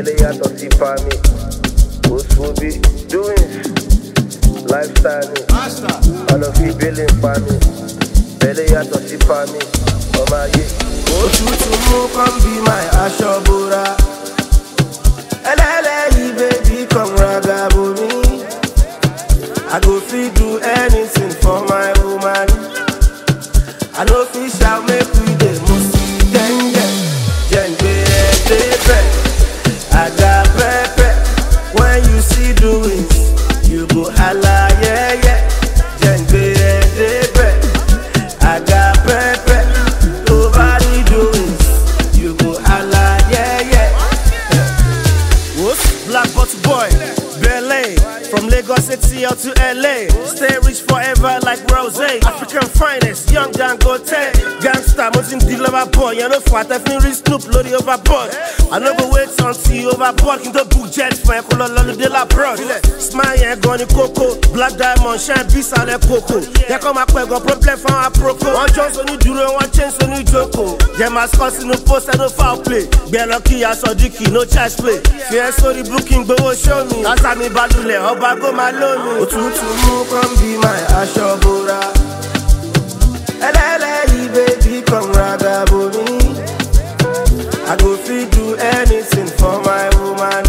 bẹ́lẹ̀ yàtọ̀ sí pami. Oṣubi doings, lifestyle ni. Ọlọ́fi bẹ́lẹ̀ ń pa mi, bẹ́lẹ̀ yàtọ̀ sí pami. Ọmọ ayé. Òtútù mú come be my aṣọ bora. Ẹlẹ́lẹ́yìí baby come ragabo mi. I go fit do anything for my woman. I no fit shout make we dey must genge. Jengbe tepe, I got pepe. When you see doings, you go holla yeah yeah. Jengbe tepe, I got pepe. Nobody doings, you go holla yeah yeah. What's Black Bottle Boy, Belay. From Lagos City out to LA, stay rich forever like Rose. African finest, young Dangote. Gangsta, mountain deliver boy. You know for definitely Snoop, loaded overboard. I no go wait until you overboard. Can the book jet for a color de la broad. Smile and gone coco, black diamond, shine peace and coco. Here come a quick problem for a proco. One chance on you duro, one chance on you joko. Yeah, my scores no post and no foul play. Be lucky as a dicky, no chance play. Fear sorry booking, but show me. As I me badule, Obago Malone. Òtútù mú come be my aṣọ bora. Ẹlẹ́lẹ́yìí baby come ragabo mi. I go fit do anything for my woman.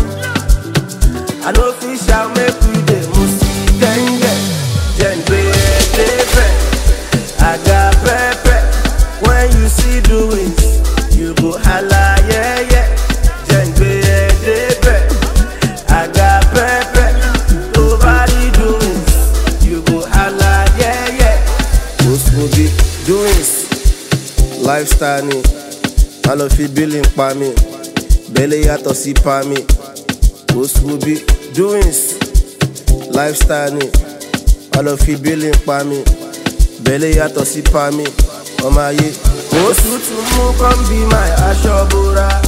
I no fit shout make we dey musi genge. Jengbe tepe, I got pepe. When you see doings, you go holla yeah yeah. Jengbe tepe, I got pepe. Nobody doings, you go holla yeah yeah. Oṣubi doings, lifestyle ni. Ọlọ́fi bẹ́lẹ̀ ń pa mi, bẹ́lẹ̀ yàtọ̀ sí pami. Oṣubi doings, lifestyle ni. Ọlọ́fi bẹ́lẹ̀ ń pa mi, bẹ́lẹ̀ yàtọ̀ sí pami. Ọmọ ayé. Òtútù mú come be my aṣọ bora.